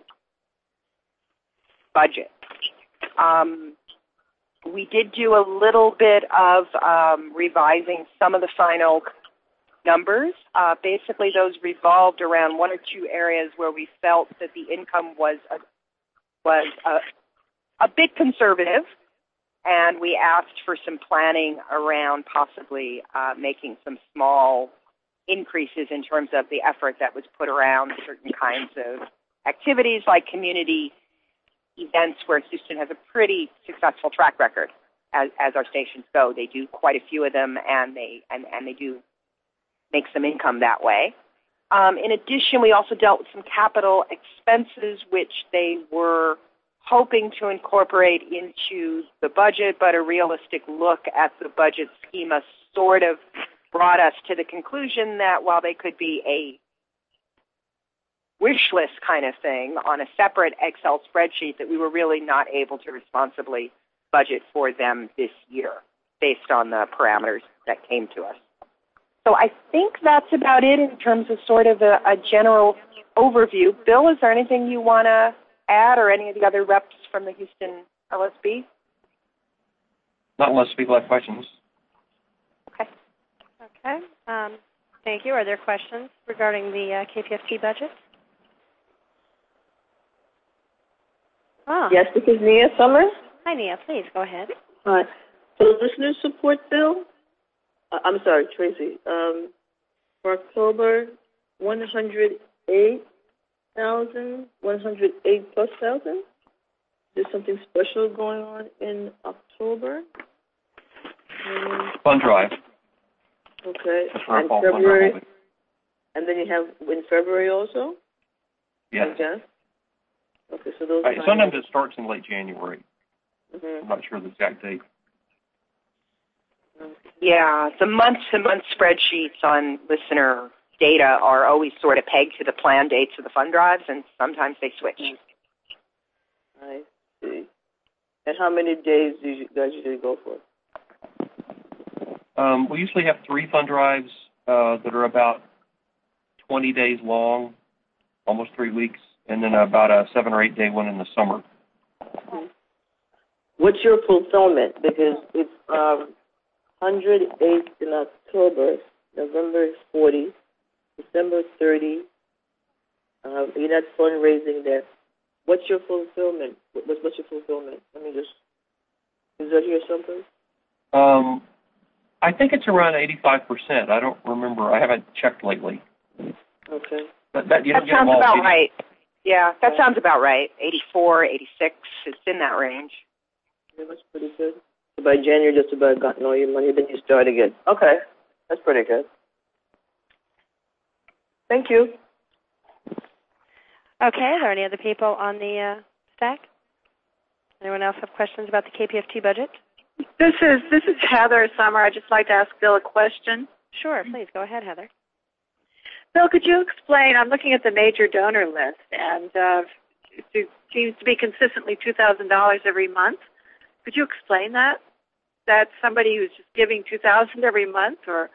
budget. Um, we did do a little bit of um, revising some of the final numbers. Uh, basically, those revolved around one or two areas where we felt that the income was a, was a, a bit conservative, and we asked for some planning around possibly uh, making some small increases in terms of the effort that was put around certain kinds of activities like community events where Houston has a pretty successful track record as, as our stations go. They do quite a few of them, and they and, and they do make some income that way. Um, in addition, we also dealt with some capital expenses, which they were hoping to incorporate into the budget, but a realistic look at the budget schema sort of brought us to the conclusion that while they could be a wish list kind of thing on a separate Excel spreadsheet, that we were really not able to responsibly budget for them this year based on the parameters that came to us. So I think that's about it in terms of sort of a, a general overview. Bill, is there anything you want to add, or any of the other reps from the Houston L S B? Not unless people have questions. Okay. Okay. Um, thank you. Are there questions regarding the uh, K P F T budget? Ah. Yes, this is Nia Summers. Hi, Nia. Please go ahead. Hi. For the listener support bill, uh, I'm sorry, Tracy. Um, for October, one hundred eight thousand, one hundred eight plus thousand. There's something special going on in October. Um, Fund drive. Okay. That's our And fall fund February. drive. And then you have in February also. Yes. Okay. Okay. So those. Right, sometimes it starts in late January. Mm-hmm. I'm not sure the exact date. Yeah, the month-to-month spreadsheets on listener data are always sort of pegged to the plan dates of the fund drives, and sometimes they switch. I see. And how many days do you guys usually go for? Um, we usually have three fund drives uh, that are about twenty days long, almost three weeks, and then about a seven or eight day one in the summer. What's your fulfillment? Because it's um, one hundred eight in October, November is forty, December thirty. Um, you're not fundraising there. What's your fulfillment? What's, what's your fulfillment? Let me just, is that here someplace? Um, I think it's around eighty-five percent. I don't remember. I haven't checked lately. Okay. But that, you that don't get sounds them all about eighty. right. Yeah, that sounds about right. eighty-four, eighty-six, it's in that range. Yeah, that's pretty good. So by January, just about gotten all your money, then you start again. Okay, that's pretty good. Thank you. Okay, are there any other people on the uh, stack? Anyone else have questions about the K P F T budget? This is this is Heather Summer. I'd just like to ask Bill a question. Sure, please go ahead, Heather. Bill, could you explain? I'm looking at the major donor list, and uh, it seems to be consistently two thousand dollars every month. Could you explain that? That somebody who's just giving two thousand dollars every month, or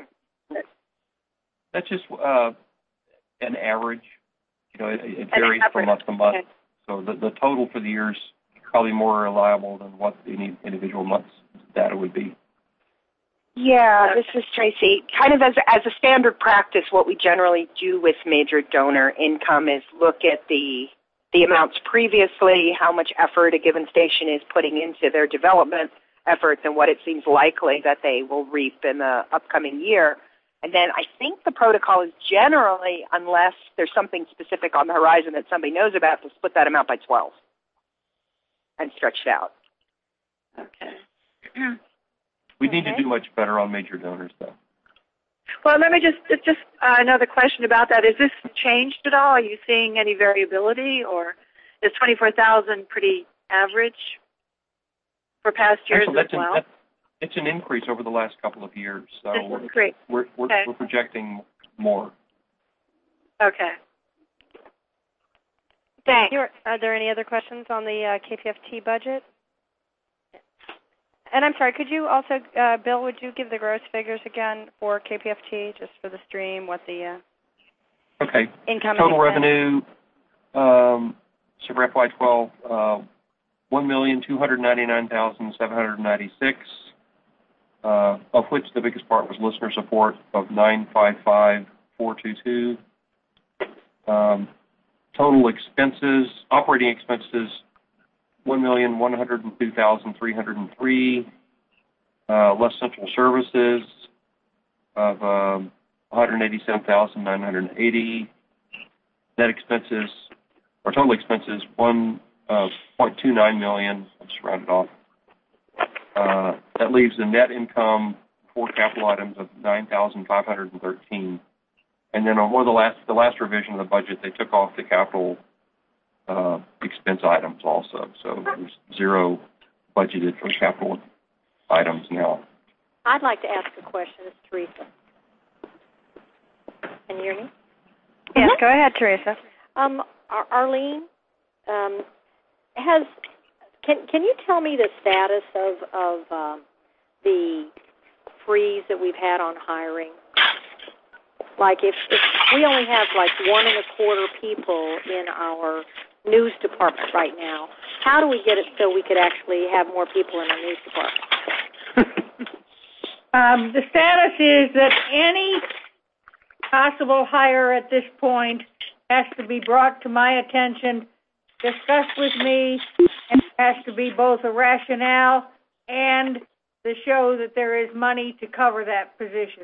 that's just uh, an average. You know, it, it varies from month to month. Okay. So the, the total for the year is probably more reliable than what any individual month's data would be. Yeah, this is Tracy. Kind of as as a standard practice, what we generally do with major donor income is look at the the amounts previously, how much effort a given station is putting into their development efforts, and what it seems likely that they will reap in the upcoming year. And then I think the protocol is generally, unless there's something specific on the horizon that somebody knows about, to split that amount by twelve and stretch it out. Okay. We need to do much better on major donors, though. Well, let me just just uh, another question about that. Is this changed at all? Are you seeing any variability, or is twenty-four thousand pretty average for past years Actually, as well? An, it's an increase over the last couple of years. So we're, great. We're we're, okay. we're projecting more. Okay. Thanks. Are there any other questions on the uh, K P F T budget? And I'm sorry, could you also, uh, Bill, would you give the gross figures again for K P F T, just for the stream, what the uh, okay. income Total and revenue, um, so for F Y twelve, uh, one million two hundred ninety-nine thousand seven hundred ninety-six, uh, of which the biggest part was listener support of nine five five four two two. Um, total expenses, operating expenses, one million one hundred two thousand three hundred three, uh, less central services of um, one hundred eighty-seven thousand nine hundred eighty, net expenses, or total expenses, one point two nine million, I'll just round it off. Uh, that leaves a net income for capital items of nine thousand five hundred thirteen. And then on one of the last, the last revision of the budget, they took off the capital Uh, expense items also. So there's zero budgeted for capital items now. I'd like to ask a question. It's Teresa. Can you hear me? Yes, go ahead, Teresa. Um, Ar- Arlene, um, has can can you tell me the status of of um, the freeze that we've had on hiring? Like if, if we only have like one and a quarter people in our news department right now, how do we get it so we could actually have more people in our news department? um, the status is that any possible hire at this point has to be brought to my attention, discussed with me, and it has to be both a rationale and to show that there is money to cover that position.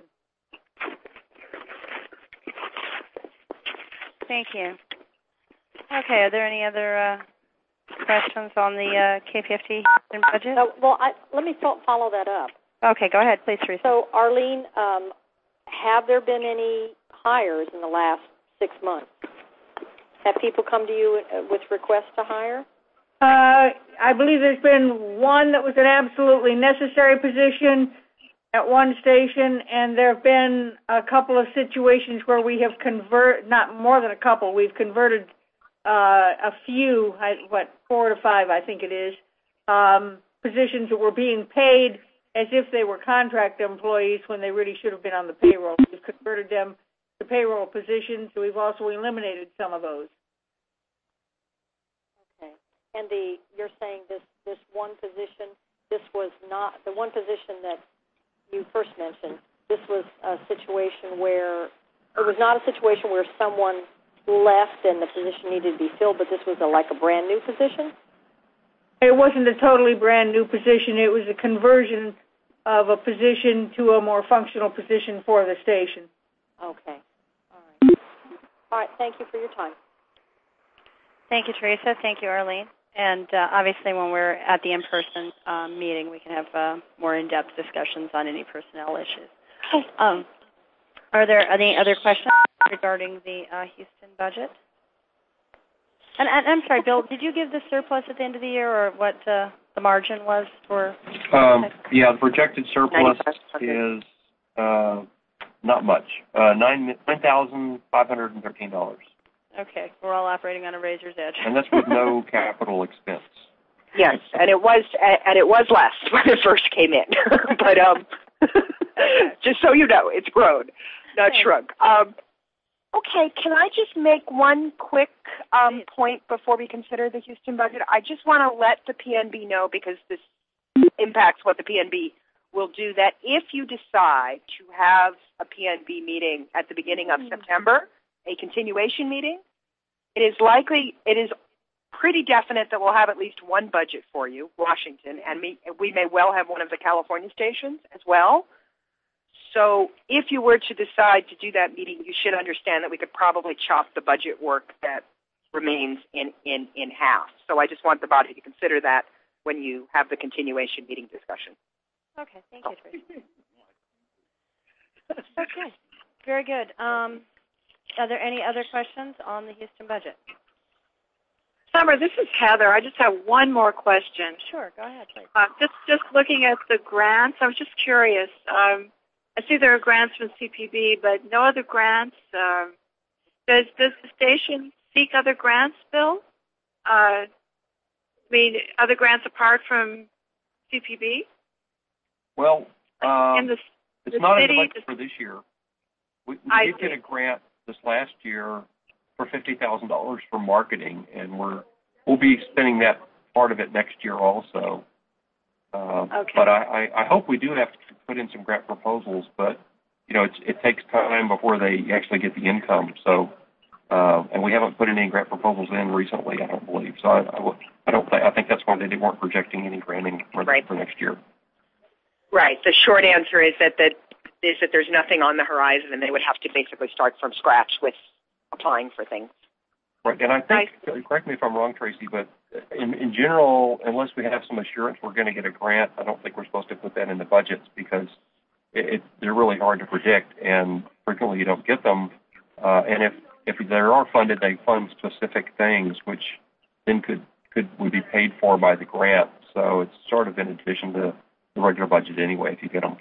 Thank you. Okay, are there any other uh, questions on the uh, K P F T budget? Uh, well, I, let me fo- follow that up. Okay, go ahead, please, Teresa. So, Arlene, um, have there been any hires in the last six months? Have people come to you with requests to hire? Uh, I believe there's been one that was an absolutely necessary position at one station, and there have been a couple of situations where we have convert, not more than a couple, we've converted uh, a few, I, what, four to five, I think it is, um, positions that were being paid as if they were contract employees when they really should have been on the payroll. We've converted them to payroll positions, so we've also eliminated some of those. Okay. And the you're saying this, this one position, this was not, the one position that you first mentioned, this was a situation where, it was not a situation where someone left and the position needed to be filled, but this was a, like a brand new position? It wasn't a totally brand new position. It was a conversion of a position to a more functional position for the station. Okay. All right. All right. Thank you for your time. Thank you, Teresa. Thank you, Arlene. And uh, obviously when we're at the in-person um, meeting, we can have uh, more in-depth discussions on any personnel issues. Um, are there any other questions? regarding the uh, Houston budget. And, and I'm sorry, Bill, did you give the surplus at the end of the year, or what uh, the margin was for? Um, yeah, the projected surplus is uh, not much, uh, nine nine thousand five hundred and thirteen dollars. Okay, we're all operating on a razor's edge. And that's with no capital expense. Yes, and it was and it was less when it first came in, but um, just so you know, it's grown, not shrunk. Um, okay, can I just make one quick um, point before we consider the Houston budget? I just want to let the P N B know, because this impacts what the P N B will do, that if you decide to have a P N B meeting at the beginning of mm-hmm. September, a continuation meeting, it is likely, it is pretty definite that we'll have at least one budget for you, Washington, and we, we may well have one of the California stations as well. So if you were to decide to do that meeting, you should understand that we could probably chop the budget work that remains in, in, in half. So I just want the body to consider that when you have the continuation meeting discussion. Okay, thank you, Tracy. Okay, very good. Um, are there any other questions on the Houston budget? Summer, this is Heather. I just have one more question. Sure, go ahead, please. Uh, just, just looking at the grants, I was just curious. Um, I see there are grants from C P B, but no other grants. Um, does, does the station seek other grants, Bill? Uh, I mean, other grants apart from C P B? Well, um, in the, it's the not city, in the budget for this year. We, we did get a grant this last year for fifty thousand dollars for marketing, and we're we'll be spending that part of it next year also. Uh, okay. But I, I, I hope we do have to put in some grant proposals, but you know it's, it takes time before they actually get the income. So, uh, and we haven't put any grant proposals in recently, I don't believe. So I, I, I don't think I think that's why they weren't projecting any granting for, right. for next year. Right. The short answer is that, that is that there's nothing on the horizon, and they would have to basically start from scratch with applying for things. Right, and I think, right. correct me if I'm wrong, Tracy, but in, in general, unless we have some assurance we're going to get a grant, I don't think we're supposed to put that in the budgets, because it, it, they're really hard to predict, and frequently you don't get them. Uh, and if, if they are funded, they fund specific things, which then could, could would be paid for by the grant. So it's sort of in addition to the regular budget anyway, if you get them.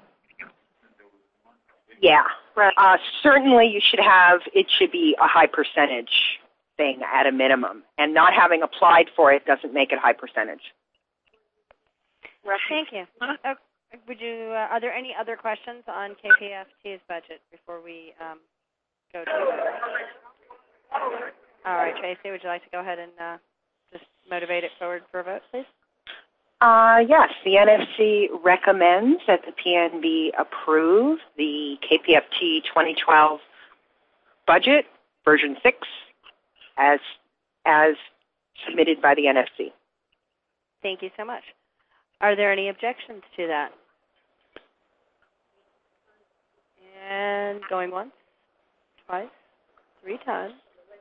Yeah, uh, certainly you should have, it should be a high percentage thing at a minimum, and not having applied for it doesn't make it high percentage. Thank you. Uh, would you, uh, are there any other questions on K P F T's budget before we um, go to it? All right, Tracy, would you like to go ahead and uh, just motivate it forward for a vote, please? Uh, yes, the N F C recommends that the P N B approve the K P F T twenty twelve budget, version six, as as submitted by the N F C. Thank you so much. Are there any objections to that? And going once, twice, three times.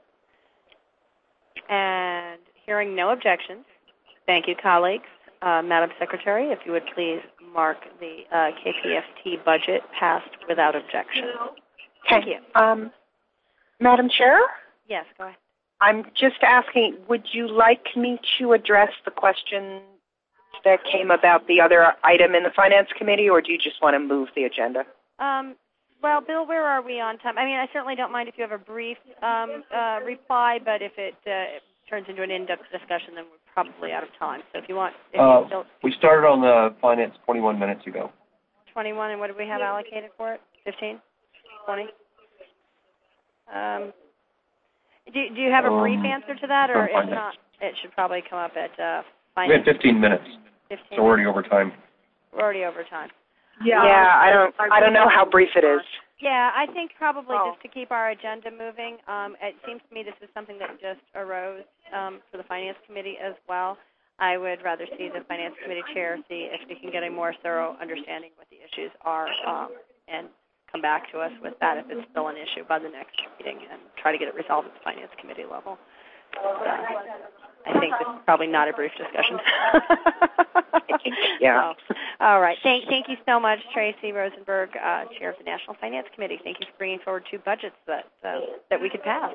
And hearing no objections, thank you, colleagues. Uh, Madam Secretary, if you would please mark the uh, K P F T budget passed without objection. Thank you. Um, Madam Chair? Yes, go ahead. I'm just asking, would you like me to address the question that came about the other item in the Finance Committee, or do you just want to move the agenda? Um, well, Bill, where are we on time? I mean, I certainly don't mind if you have a brief um, uh, reply, but if it uh, turns into an in-depth discussion, then we're probably out of time. So if you want... If uh, you still... We started on the finance twenty-one minutes ago. twenty-one, and what did we have allocated for it? fifteen? twenty? Um, do, do you have a brief um, answer to that, or if not, it should probably come up at uh, finance? We had fifteen minutes. fifteen so we're already over time. We're already over time. Yeah, yeah I don't I don't know how brief it is. Yeah, I think probably oh. just to keep our agenda moving. Um, it seems to me this is something that just arose um, for the Finance Committee as well. I would rather see the Finance Committee chair see if we can get a more thorough understanding what the issues are um, and come back to us with that if it's still an issue by the next meeting and try to get it resolved at the Finance Committee level. So, I think this is probably not a brief discussion. Yeah. So, all right. Thank, thank you so much, Tracy Rosenberg, uh, Chair of the National Finance Committee. Thank you for bringing forward two budgets that uh, that we could pass.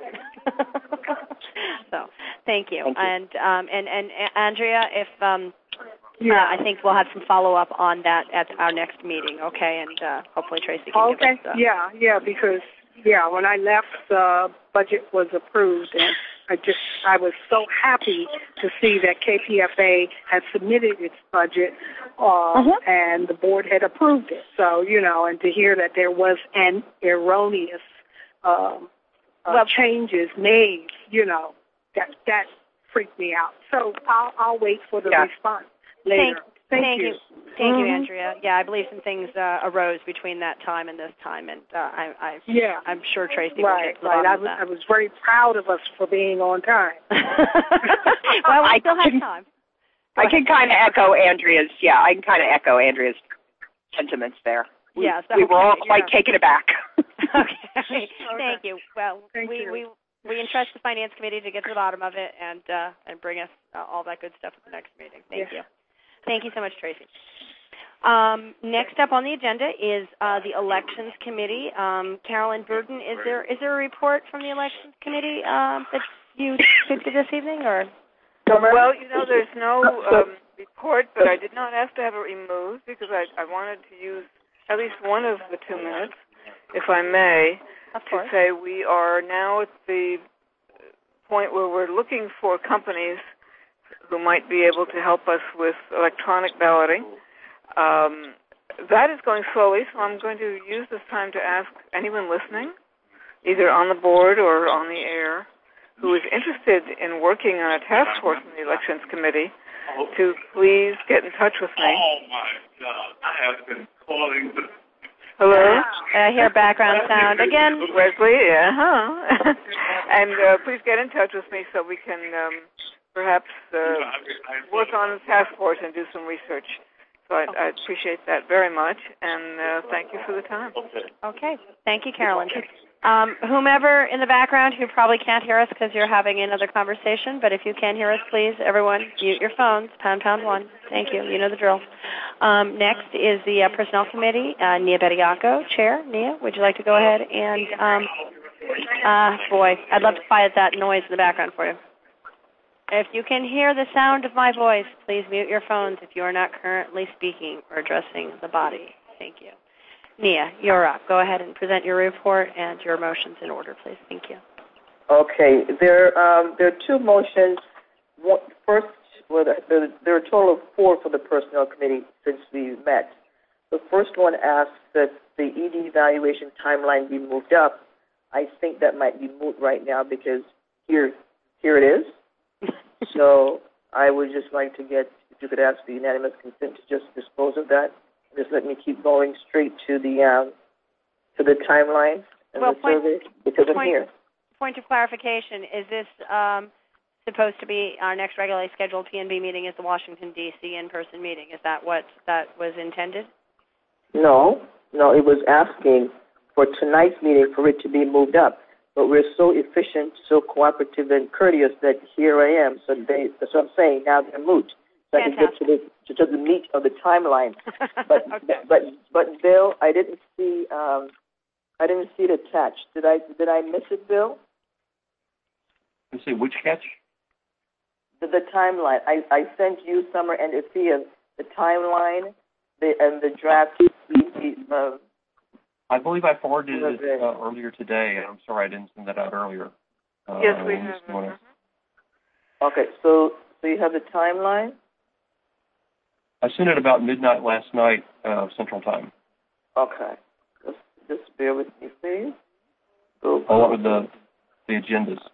So, thank you. Thank you. And um, and and Andrea, if um, Yeah. uh, I think we'll have some follow up on that at our next meeting. Okay, and uh, hopefully Tracy can Okay. give us. Uh, Yeah, yeah, because yeah, when I left, the budget was approved, and I just I was so happy to see that K P F A had submitted its budget, uh, uh-huh. and the board had approved it. So you know, and to hear that there was an erroneous um, uh, well, changes made, you know, that that freaked me out. So I'll I'll wait for the Yeah. response later. Thank, Thank thank you. you. Thank you, Mhm. Andrea. Yeah, I believe some things uh, arose between that time and this time, and uh, I, I, Yeah. I'm sure Tracy will Right, get to the right. bottom I of was, that. I was very proud of us for being on time. Well, we I still have can- time. I can kind of echo Andrea's, yeah, I can kind of echo Andrea's sentiments there. We, Yes, we were all okay, quite yeah. taken aback. Okay. Thank you. Well, Thank we, you. we we entrust the Finance Committee to get to the bottom of it and uh, and bring us uh, all that good stuff at the next meeting. Thank Yeah. you. Thank you so much, Tracy. Um, next up on the agenda is uh, the Elections Committee. Um, Carolyn Burden, is there is there a report from the Elections Committee um, that you could do this evening, or? Well, you know, there's no um, report, but I did not ask to have it removed because I, I wanted to use at least one of the two minutes, if I may, Of to course. say we are now at the point where we're looking for companies who might be able to help us with electronic balloting. Um, that is going slowly, so I'm going to use this time to ask anyone listening, either on the board or on the air, who is interested in working on a task force in the Elections Committee, to please get in touch with me. Oh, my God. I have been calling the... Hello? I hear background sound again. Wesley, yeah, huh? And uh, please get in touch with me so we can um, perhaps uh, work on the task force and do some research. So I, I appreciate that very much, and uh, thank you for the time. Okay. Thank you, Carolyn. Um, whomever in the background who probably can't hear us because you're having another conversation, but if you can hear us, please, everyone, mute your phones, pound, pound one. Thank you. You know the drill. Um, next is the uh, Personnel Committee, uh, Nia Bediaco, Chair. Nia, would you like to go ahead and, um, uh, boy, I'd love to quiet that noise in the background for you. If you can hear the sound of my voice, please mute your phones if you are not currently speaking or addressing the body. Thank you. Nia, you're up. Go ahead and present your report and your motions in order, please. Thank you. Okay, there um, there are two motions. One, first, well, there, there are a total of four for the Personnel Committee since we met. The first one asks that the E D evaluation timeline be moved up. I think that might be moot right now because here here it is. So I would just like to get, if you could ask the unanimous consent to just dispose of that. Just let me keep going straight to the um, to the timeline and well, the point, survey because I'm point, here. Point of clarification: is this um, supposed to be our next regularly scheduled P N B meeting? Is the Washington D C in-person meeting? Is that what that was intended? No, no, it was asking for tonight's meeting for it to be moved up. But we're so efficient, so cooperative and courteous that here I am. So they, that's what I'm saying. Now they're moot. So I can get to the to, to the meat of the timeline. But okay. but but Bill, I didn't see um, I didn't see it attached. Did I did I miss it, Bill? You say which catch? The, the timeline. I, I sent you, Summer, and Ithia, the timeline, the and the draft. Uh, I believe I forwarded it uh, earlier today, and I'm sorry I didn't send that out earlier. Uh, Yes, we have. Morning. Okay, so so you have the timeline. I sent it about midnight last night, uh, Central Time. Okay, just just bear with me, please. Go. Along with the the agendas.